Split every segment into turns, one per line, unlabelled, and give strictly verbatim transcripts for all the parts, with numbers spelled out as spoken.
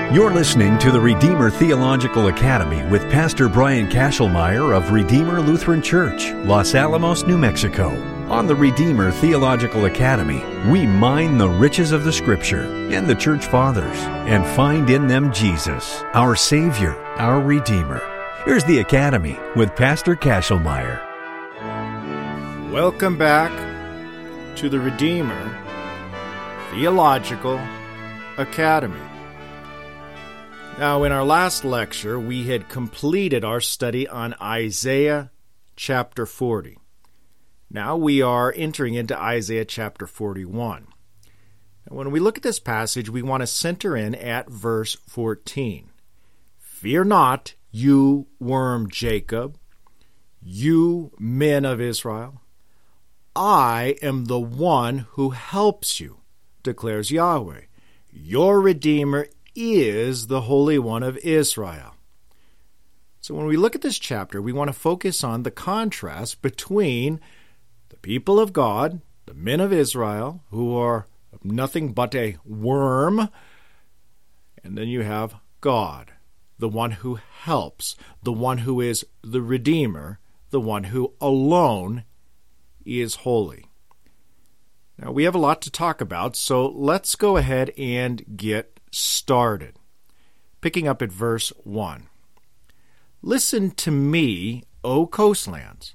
You're listening to the Redeemer Theological Academy with Pastor Brian Kashelmeyer of Redeemer Lutheran Church, Los Alamos, New Mexico. On the Redeemer Theological Academy, we mine the riches of the Scripture and the Church Fathers and find in them Jesus, our Savior, our Redeemer. Here's the Academy with Pastor Kashelmeyer.
Welcome back to the Redeemer Theological Academy. Now, in our last lecture, we had completed our study on Isaiah chapter forty. Now we are entering into Isaiah chapter forty-one. And when we look at this passage, we want to center in at verse fourteen. Fear not, you worm Jacob, you men of Israel. I am the one who helps you, declares Yahweh. Your Redeemer is the Holy One of Israel. So when we look at this chapter, we want to focus on the contrast between the people of God, the men of Israel, who are nothing but a worm, and then you have God, the one who helps, the one who is the Redeemer, the one who alone is holy. Now, we have a lot to talk about, so let's go ahead and get started. Picking up at verse one. Listen to me, O coastlands.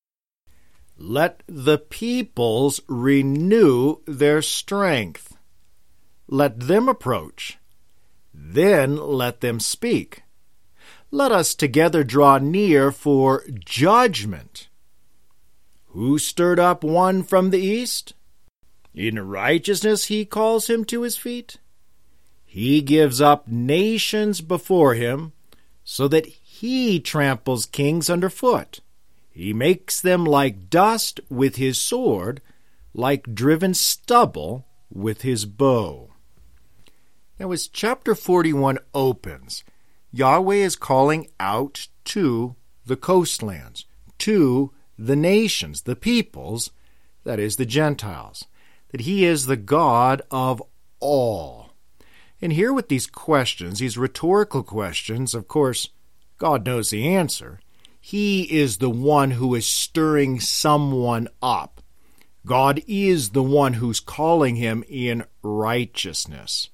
Let the peoples renew their strength. Let them approach. Then let them speak. Let us together draw near for judgment. Who stirred up one from the east? In righteousness he calls him to his feet. He gives up nations before him, so that he tramples kings underfoot. He makes them like dust with his sword, like driven stubble with his bow. Now, as chapter forty-one opens, Yahweh is calling out to the coastlands, to the nations, the peoples, that is, the Gentiles, that he is the God of all. And here with these questions, these rhetorical questions, of course, God knows the answer. He is the one who is stirring someone up. God is the one who's calling him in righteousness.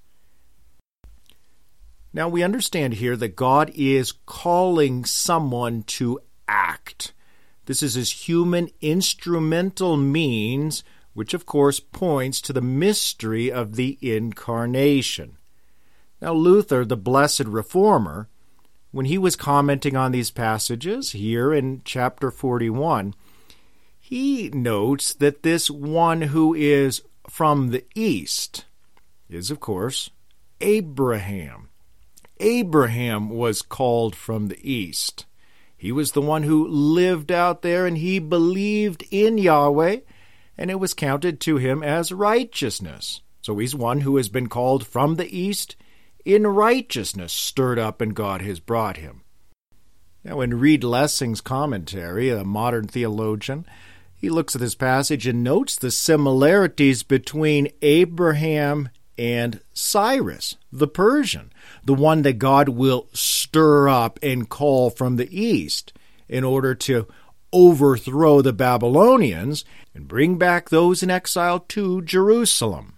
Now we understand here that God is calling someone to act. This is his human instrumental means, which of course points to the mystery of the incarnation. Now Luther, the blessed reformer, when he was commenting on these passages here in chapter forty-one, he notes that this one who is from the east is, of course, Abraham. Abraham was called from the east. He was the one who lived out there, and he believed in Yahweh, and it was counted to him as righteousness. So he's one who has been called from the east, in righteousness stirred up, and God has brought him. Now, in Reed Lessing's commentary, a modern theologian, he looks at this passage and notes the similarities between Abraham and Cyrus, the Persian, the one that God will stir up and call from the east in order to overthrow the Babylonians and bring back those in exile to Jerusalem,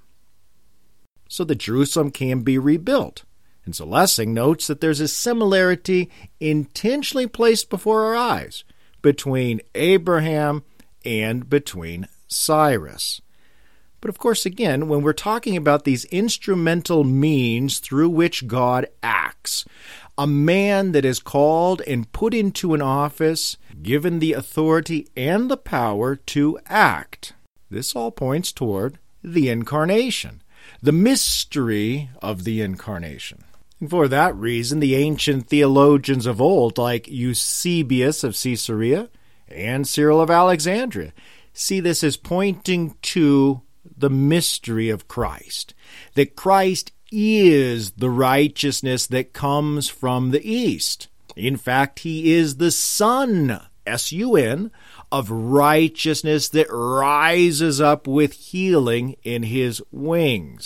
so that Jerusalem can be rebuilt. And so Lessing notes that there's a similarity intentionally placed before our eyes between Abraham and between Cyrus. But of course, again, when we're talking about these instrumental means through which God acts, a man that is called and put into an office, given the authority and the power to act, this all points toward the incarnation, the mystery of the incarnation. And for that reason, the ancient theologians of old, like Eusebius of Caesarea and Cyril of Alexandria, see this as pointing to the mystery of Christ, that Christ is the righteousness that comes from the east. In fact, he is the Son, S U N, of righteousness that rises up with healing in his wings.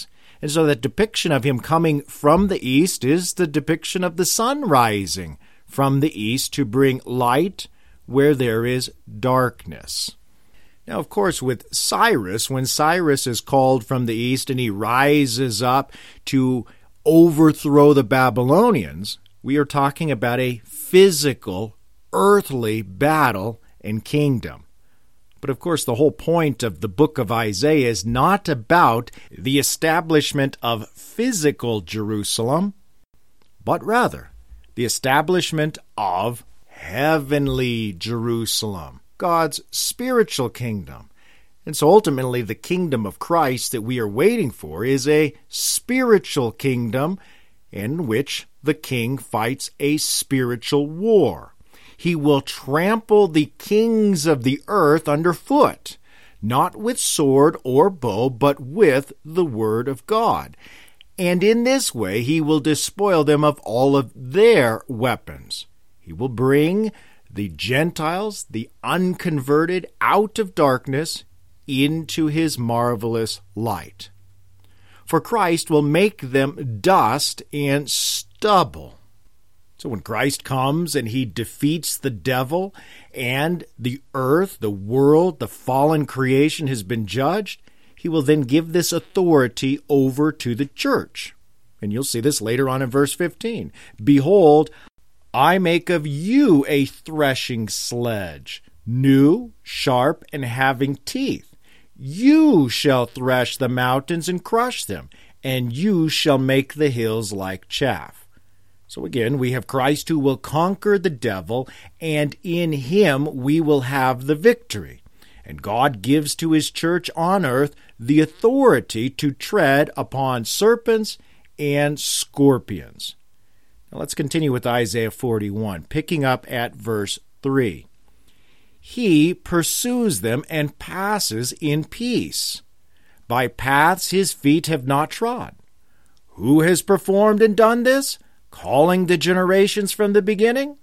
And so the depiction of him coming from the east is the depiction of the sun rising from the east to bring light where there is darkness. Now, of course, with Cyrus, when Cyrus is called from the east and he rises up to overthrow the Babylonians, we are talking about a physical, earthly battle and kingdom. But of course, the whole point of the book of Isaiah is not about the establishment of physical Jerusalem, but rather the establishment of heavenly Jerusalem, God's spiritual kingdom. And so ultimately, the kingdom of Christ that we are waiting for is a spiritual kingdom in which the king fights a spiritual war. He will trample the kings of the earth underfoot, not with sword or bow, but with the word of God. And in this way, he will despoil them of all of their weapons. He will bring the Gentiles, the unconverted, out of darkness into his marvelous light. For Christ will make them dust and stubble. So when Christ comes and he defeats the devil and the earth, the world, the fallen creation has been judged, he will then give this authority over to the church. And you'll see this later on in verse fifteen. Behold, I make of you a threshing sledge, new, sharp, and having teeth. You shall thresh the mountains and crush them, and you shall make the hills like chaff. So again, we have Christ who will conquer the devil, and in him we will have the victory. And God gives to his church on earth the authority to tread upon serpents and scorpions. Now let's continue with Isaiah forty-one, picking up at verse three. He pursues them and passes in peace. By paths his feet have not trod. Who has performed and done this, calling the generations from the beginning?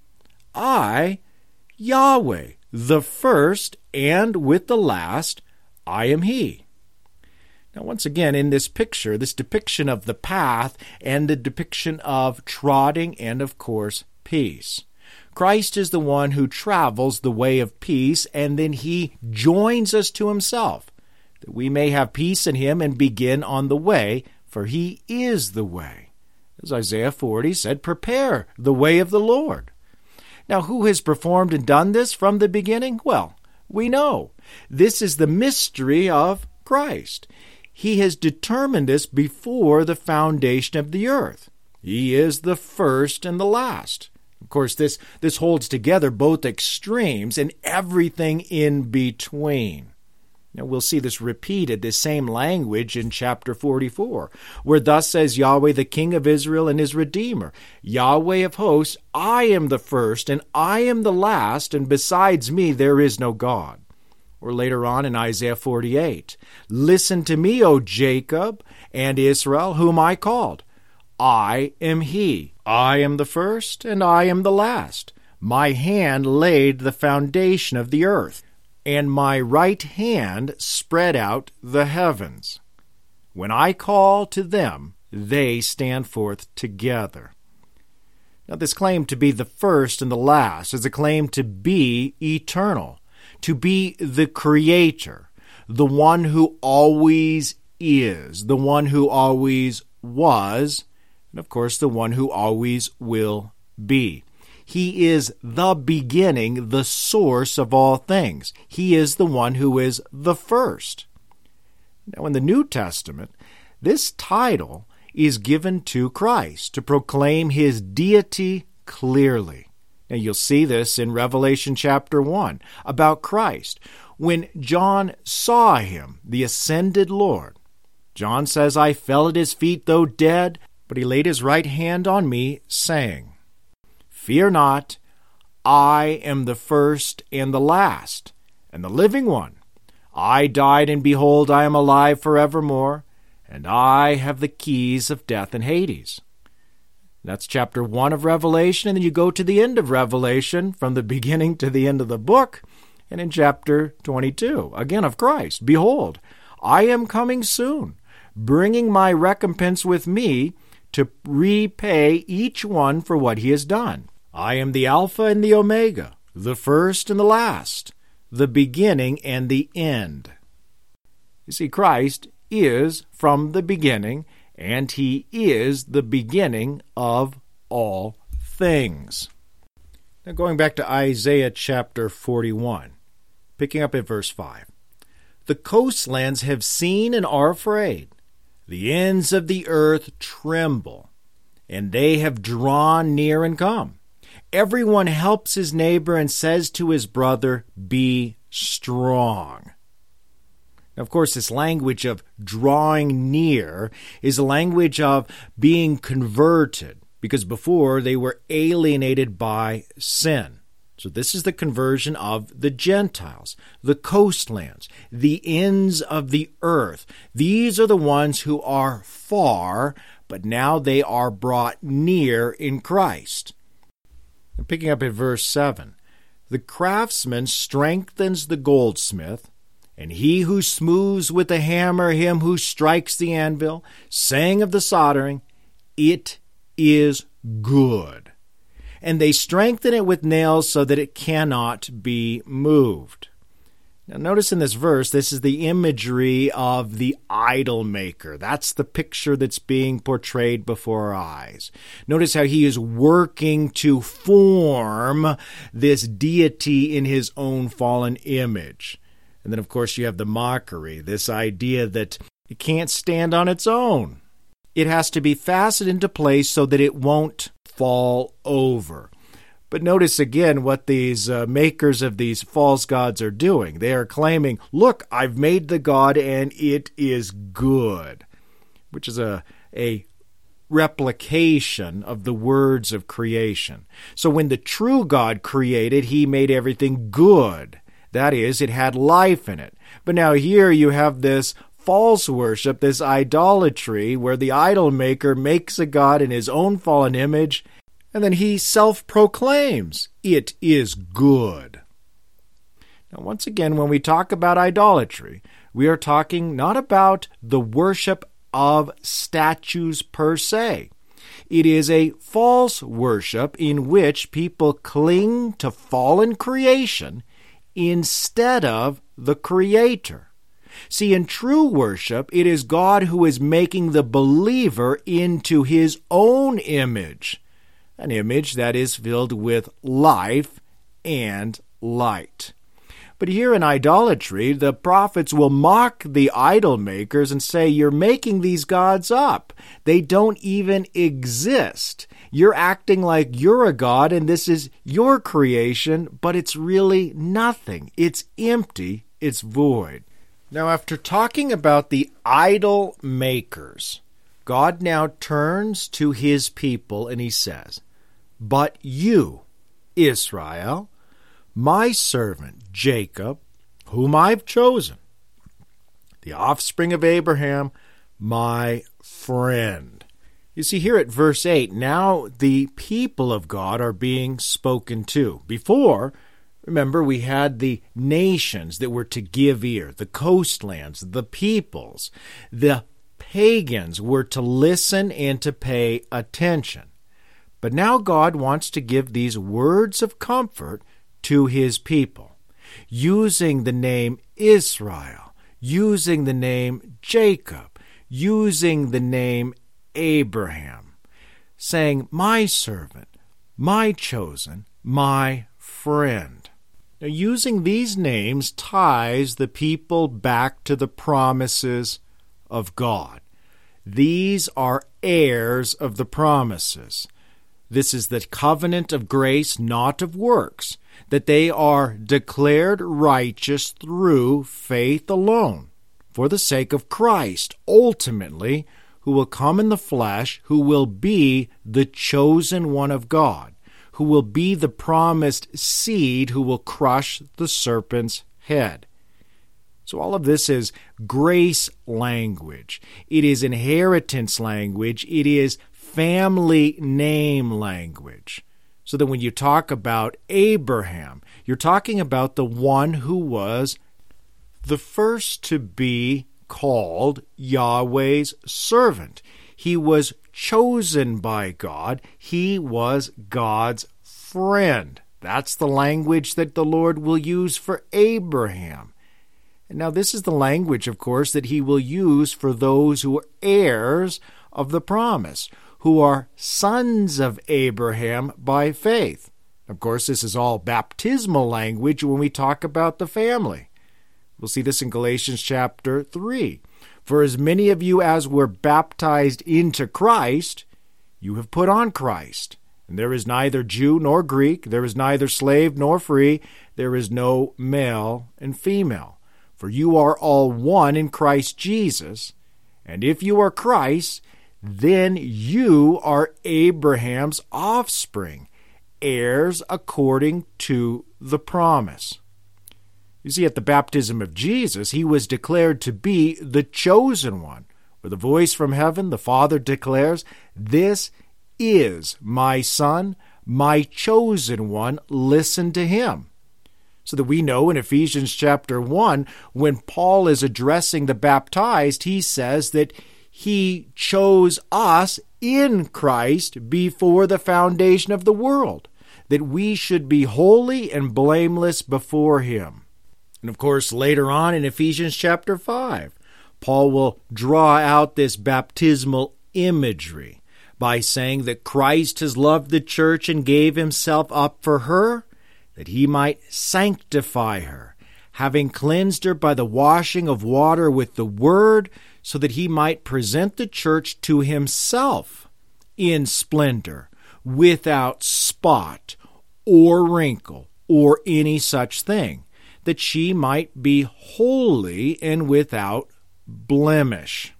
I, Yahweh, the first, and with the last, I am he. Now, once again, in this picture, this depiction of the path and the depiction of trotting and, of course, peace. Christ is the one who travels the way of peace, and then he joins us to himself, that we may have peace in him and begin on the way, for he is the way. As Isaiah forty said, prepare the way of the Lord. Now, who has performed and done this from the beginning? Well, we know. This is the mystery of Christ. He has determined this before the foundation of the earth. He is the first and the last. Of course, this, this holds together both extremes and everything in between. Now, we'll see this repeated, this same language in chapter forty-four, where thus says Yahweh, the King of Israel and his Redeemer, Yahweh of hosts, I am the first and I am the last, and besides me there is no God. Or later on in Isaiah forty-eight, listen to me, O Jacob and Israel, whom I called. I am he. I am the first and I am the last. My hand laid the foundation of the earth, and my right hand spread out the heavens. When I call to them, they stand forth together. Now, this claim to be the first and the last is a claim to be eternal, to be the Creator, the one who always is, the one who always was, and of course the one who always will be. He is the beginning, the source of all things. He is the one who is the first. Now, in the New Testament, this title is given to Christ to proclaim his deity clearly. Now, you'll see this in Revelation chapter one about Christ. When John saw him, the ascended Lord, John says, I fell at his feet, though dead, but he laid his right hand on me, saying, Fear not, I am the first and the last, and the living one. I died, and behold, I am alive forevermore, and I have the keys of death and Hades. That's chapter one of Revelation, and then you go to the end of Revelation, from the beginning to the end of the book, and in chapter twenty-two, again of Christ, Behold, I am coming soon. bringing my recompense with me to repay each one for what he has done. I am the Alpha and the Omega, the first and the last, the beginning and the end. You see, Christ is from the beginning, and he is the beginning of all things. Now going back to Isaiah chapter forty-one, picking up at verse five. The coastlands have seen and are afraid. The ends of the earth tremble, and they have drawn near and come. Everyone helps his neighbor and says to his brother, "Be strong." Now, of course, this language of drawing near is a language of being converted, because before they were alienated by sin. So this is the conversion of the Gentiles, the coastlands, the ends of the earth. These are the ones who are far, but now they are brought near in Christ. And picking up at verse seven, the craftsman strengthens the goldsmith, and he who smooths with the hammer him who strikes the anvil, saying of the soldering, "It is good." And they strengthen it with nails so that it cannot be moved. Now notice in this verse, this is the imagery of the idol maker. That's the picture that's being portrayed before our eyes. Notice how he is working to form this deity in his own fallen image. And then, of course, you have the mockery, this idea that it can't stand on its own. It has to be fastened into place so that it won't fall over. But notice again what these uh, makers of these false gods are doing. They are claiming, "Look, I've made the god and it is good," which is a, a replication of the words of creation. So when the true God created, he made everything good. That is, it had life in it. But now here you have this false worship, this idolatry, where the idol maker makes a god in his own fallen image, and then he self-proclaims, "It is good." Now, once again, when we talk about idolatry, we are talking not about the worship of statues per se. It is a false worship in which people cling to fallen creation instead of the Creator. See, in true worship, it is God who is making the believer into his own image, an image that is filled with life and light. But here in idolatry, the prophets will mock the idol makers and say, "You're making these gods up. They don't even exist. You're acting like you're a god and this is your creation, but it's really nothing. It's empty. It's void." Now, after talking about the idol makers, God now turns to his people and he says, "But you, Israel, my servant Jacob, whom I've chosen, the offspring of Abraham, my friend." You see, here at verse eight, now the people of God are being spoken to. Before, remember, we had the nations that were to give ear, the coastlands, the peoples. The pagans were to listen and to pay attention. But now God wants to give these words of comfort to his people, using the name Israel, using the name Jacob, using the name Abraham, saying, "My servant, my chosen, my friend." Now, using these names ties the people back to the promises of God. These are heirs of the promises. This is the covenant of grace, not of works, that they are declared righteous through faith alone, for the sake of Christ, ultimately, who will come in the flesh, who will be the chosen one of God, who will be the promised seed, who will crush the serpent's head. So all of this is grace language. It is inheritance language. It is family name language. So that when you talk about Abraham, you're talking about the one who was the first to be called Yahweh's servant. He was chosen by God. He was God's friend. That's the language that the Lord will use for Abraham. And now this is the language, of course, that he will use for those who are heirs of the promise, who are sons of Abraham by faith. Of course, this is all baptismal language when we talk about the family. We'll see this in Galatians chapter three. For as many of you as were baptized into Christ, you have put on Christ. And there is neither Jew nor Greek, there is neither slave nor free, there is no male and female. For you are all one in Christ Jesus. And if you are Christ, then you are Abraham's offspring, heirs according to the promise. You see, at the baptism of Jesus, he was declared to be the chosen one. With a voice from heaven, the Father declares, "This is my Son, my chosen one. Listen to him." So that we know in Ephesians chapter one, when Paul is addressing the baptized, he says that he chose us in Christ before the foundation of the world, that we should be holy and blameless before him. And of course, later on in Ephesians chapter five, Paul will draw out this baptismal imagery by saying that Christ has loved the church and gave himself up for her, that he might sanctify her, having cleansed her by the washing of water with the word, so that he might present the church to himself in splendor, without spot or wrinkle or any such thing, that she might be holy and without blemish.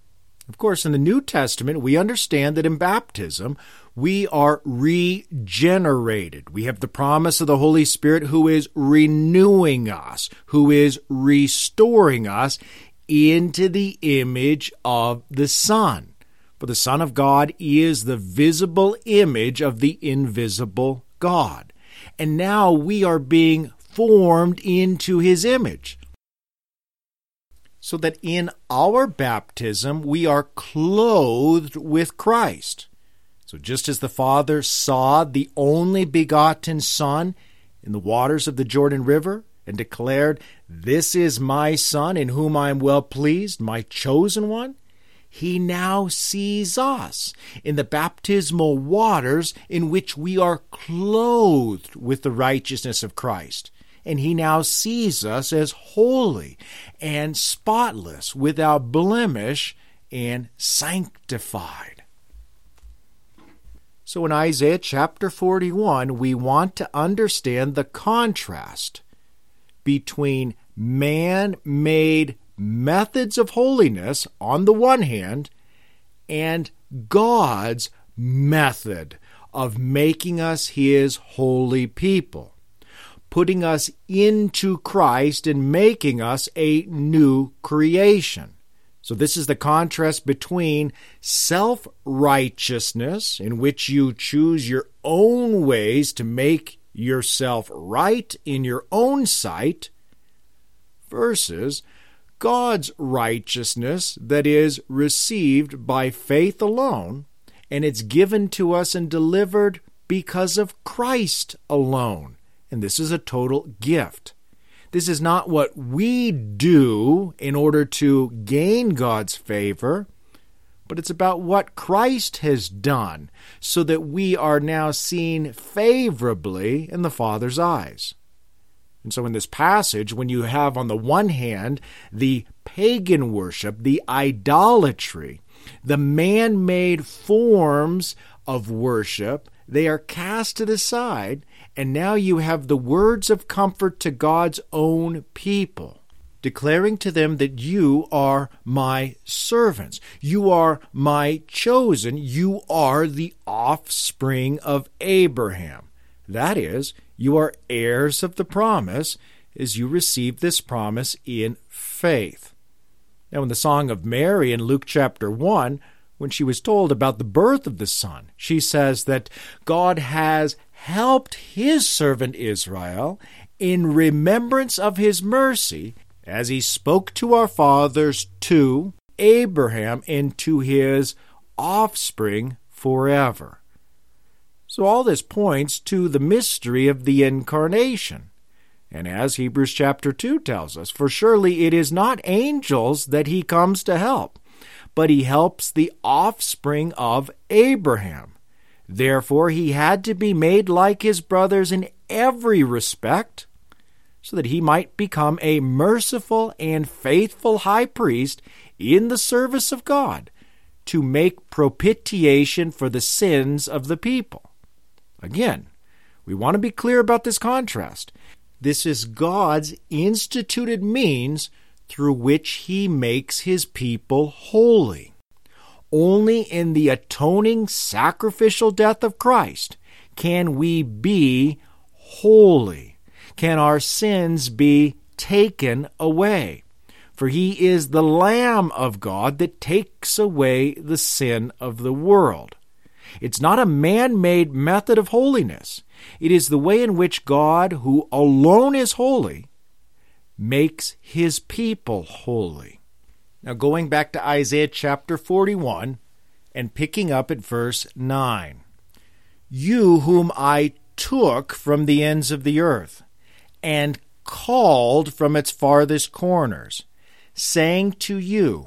Of course, in the New Testament, we understand that in baptism, we are regenerated. We have the promise of the Holy Spirit who is renewing us, who is restoring us into the image of the Son. For the Son of God is the visible image of the invisible God. And now we are being formed into his image, so that in our baptism we are clothed with Christ. So just as the Father saw the only begotten Son in the waters of the Jordan River and declared, "This is my Son in whom I am well pleased, my chosen one," he now sees us in the baptismal waters in which we are clothed with the righteousness of Christ. And he now sees us as holy and spotless, without blemish, and sanctified. So in Isaiah chapter forty-one, we want to understand the contrast between man-made methods of holiness on the one hand and God's method of making us his holy people, putting us into Christ and making us a new creation. So this is the contrast between self-righteousness, in which you choose your own ways to make yourself right in your own sight, versus God's righteousness that is received by faith alone, and it's given to us and delivered because of Christ alone. And this is a total gift. This is not what we do in order to gain God's favor, but it's about what Christ has done, so that we are now seen favorably in the Father's eyes. And so in this passage, when you have on the one hand the pagan worship, the idolatry, the man-made forms of worship, they are cast to the side, and now you have the words of comfort to God's own people, declaring to them that you are my servants, you are my chosen, you are the offspring of Abraham. That is, you are heirs of the promise as you receive this promise in faith. Now, in the Song of Mary in Luke chapter one, when she was told about the birth of the Son, she says that God has helped his servant Israel in remembrance of his mercy, as he spoke to our fathers, to Abraham and to his offspring forever. So all this points to the mystery of the incarnation. And as Hebrews chapter two tells us, for surely it is not angels that he comes to help, but he helps the offspring of Abraham. Therefore he had to be made like his brothers in every respect, so that he might become a merciful and faithful high priest in the service of God, to make propitiation for the sins of the people. Again, we want to be clear about this contrast. This is God's instituted means through which he makes his people holy. Only in the atoning sacrificial death of Christ can we be holy, can our sins be taken away. For he is the Lamb of God that takes away the sin of the world. It's not a man-made method of holiness. It is the way in which God, who alone is holy, makes his people holy. Now going back to Isaiah chapter forty-one and picking up at verse nine. You whom I took from the ends of the earth and called from its farthest corners, saying to you,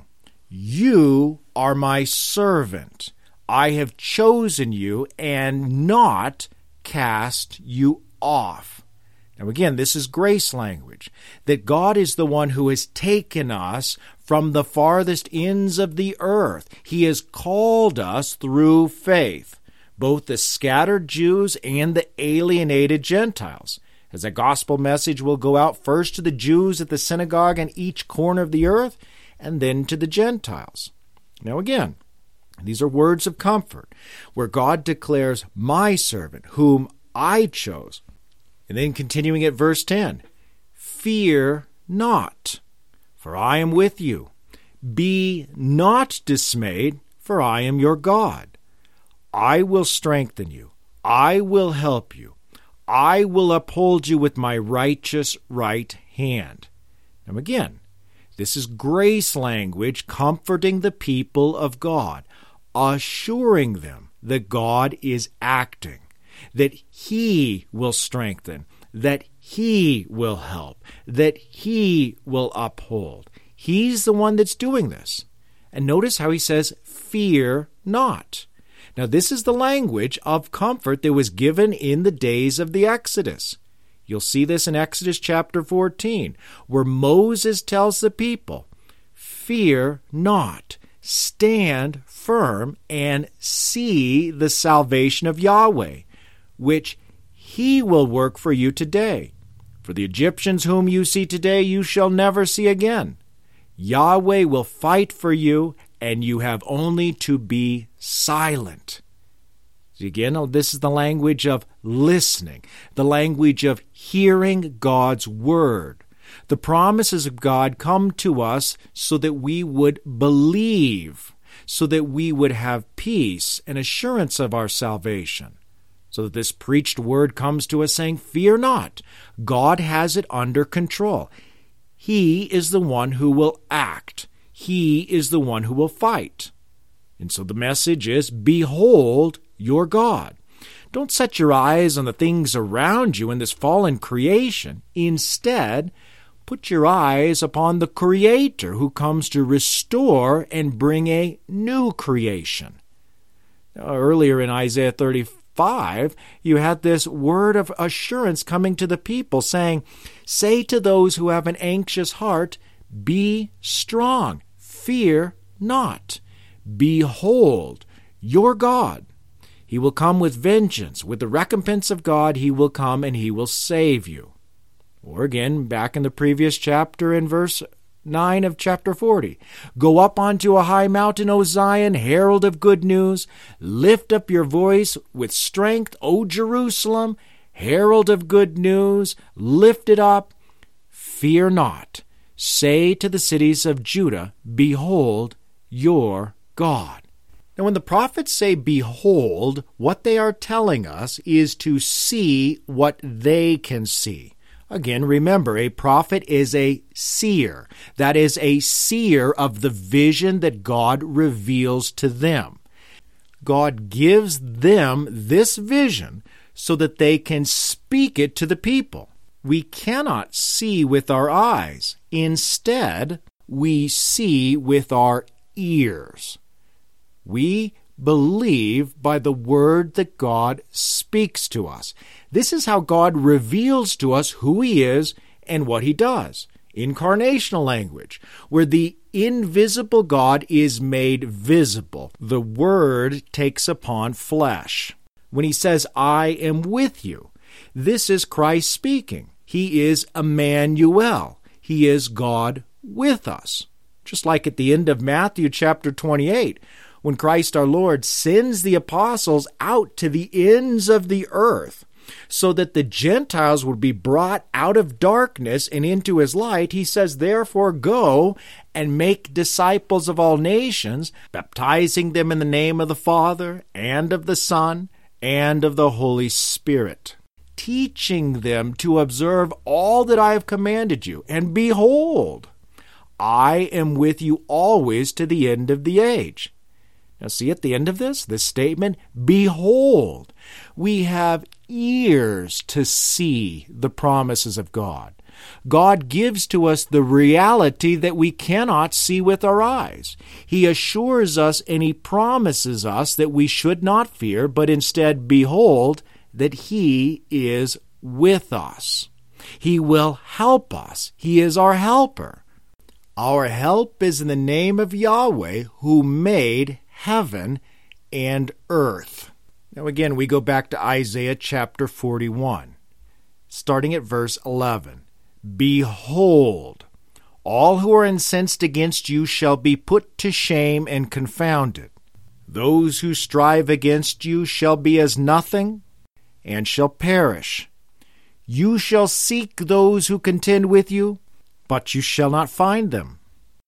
you are my servant. I have chosen you and not cast you off. Now again, this is grace language, that God is the one who has taken us from the farthest ends of the earth. He has called us through faith, both the scattered Jews and the alienated Gentiles. As a gospel message will go out first to the Jews at the synagogue in each corner of the earth, and then to the Gentiles. Now again, these are words of comfort, where God declares, my servant, whom I chose. And then continuing at verse ten, fear not, for I am with you. Be not dismayed, for I am your God. I will strengthen you. I will help you. I will uphold you with my righteous right hand. Now again, this is grace language comforting the people of God, assuring them that God is acting, that he will strengthen, that he will help, that he will uphold. He's the one that's doing this. And notice how he says, fear not. Now, this is the language of comfort that was given in the days of the Exodus. You'll see this in Exodus chapter fourteen, where Moses tells the people, fear not, stand firm, and see the salvation of Yahweh, which he will work for you today. For the Egyptians whom you see today you shall never see again. Yahweh will fight for you, and you have only to be silent. Again, this is the language of listening, the language of hearing God's word. The promises of God come to us so that we would believe, so that we would have peace and assurance of our salvation. So that this preached word comes to us saying, fear not, God has it under control. He is the one who will act. He is the one who will fight. And so the message is, behold your God. Don't set your eyes on the things around you in this fallen creation. Instead, put your eyes upon the Creator who comes to restore and bring a new creation. Now, earlier in Isaiah thirty-five, you had this word of assurance coming to the people saying, say to those who have an anxious heart, be strong, fear not. Behold your God. He will come with vengeance. With the recompense of God, he will come and he will save you. Or again, back in the previous chapter in verse nine of chapter forty. Go up onto a high mountain, O Zion, herald of good news. Lift up your voice with strength, O Jerusalem, herald of good news. Lift it up. Fear not. Say to the cities of Judah, behold your God. Now, when the prophets say, behold, what they are telling us is to see what they can see. Again, remember, a prophet is a seer. That is, a seer of the vision that God reveals to them. God gives them this vision so that they can speak it to the people. We cannot see with our eyes. Instead, we see with our ears. We believe by the word that God speaks to us. This is how God reveals to us who He is and what He does. Incarnational language, where the invisible God is made visible. The Word takes upon flesh. When He says, I am with you, this is Christ speaking. He is Emmanuel. He is God with us. Just like at the end of Matthew chapter twenty-eight, when Christ our Lord sends the apostles out to the ends of the earth so that the Gentiles would be brought out of darkness and into His light, He says, therefore go and make disciples of all nations, baptizing them in the name of the Father and of the Son and of the Holy Spirit, teaching them to observe all that I have commanded you. And behold, I am with you always to the end of the age. Now see at the end of this, this statement, behold, we have ears to see the promises of God. God gives to us the reality that we cannot see with our eyes. He assures us and He promises us that we should not fear, but instead behold that He is with us. He will help us. He is our helper. Our help is in the name of Yahweh, who made heaven and earth. Now again, we go back to Isaiah chapter forty-one, starting at verse eleven. Behold, all who are incensed against you shall be put to shame and confounded. Those who strive against you shall be as nothing, and shall perish. You shall seek those who contend with you, but you shall not find them.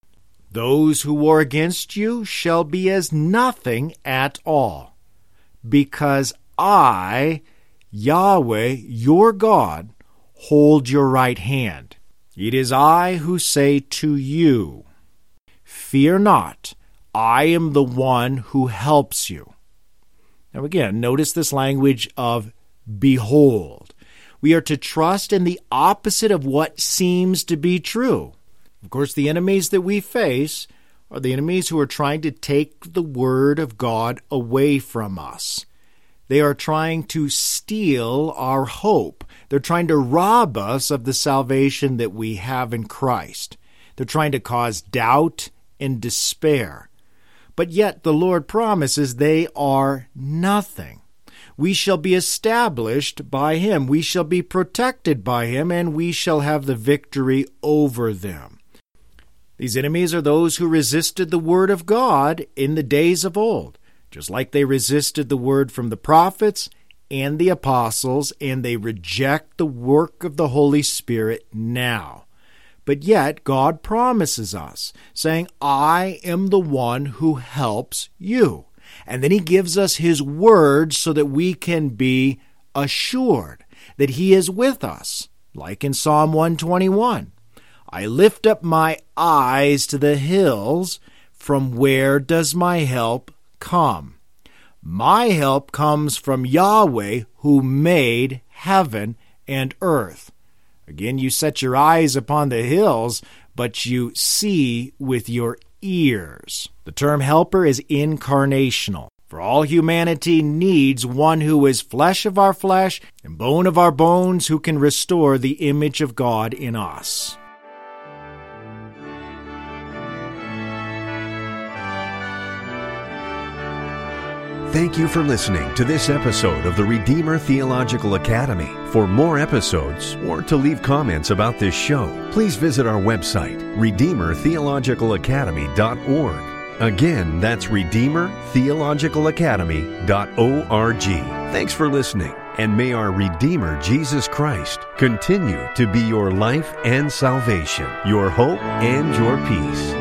Those who war against you shall be as nothing at all, because I, Yahweh, your God, hold your right hand. It is I who say to you, fear not, I am the one who helps you. Now again, notice this language of behold. We are to trust in the opposite of what seems to be true. Of course, the enemies that we face are the enemies who are trying to take the Word of God away from us. They are trying to steal our hope. They're trying to rob us of the salvation that we have in Christ. They're trying to cause doubt and despair. But yet the Lord promises they are nothing. We shall be established by Him. We shall be protected by Him, and we shall have the victory over them. These enemies are those who resisted the Word of God in the days of old, just like they resisted the Word from the prophets and the apostles, and they reject the work of the Holy Spirit now. But yet God promises us, saying, I am the one who helps you. And then He gives us His Word so that we can be assured that He is with us, like in Psalm one twenty-one. I lift up my eyes to the hills. From where does my help come? My help comes from Yahweh, who made heaven and earth. Again, you set your eyes upon the hills, but you see with your ears. The term helper is incarnational. For all humanity needs one who is flesh of our flesh and bone of our bones, who can restore the image of God in us.
Thank you for listening to this episode of the Redeemer Theological Academy. For more episodes or to leave comments about this show, please visit our website, redeemer theological academy dot org. Again, that's redeemer theological academy dot org. Thanks for listening, and may our Redeemer Jesus Christ continue to be your life and salvation, your hope and your peace.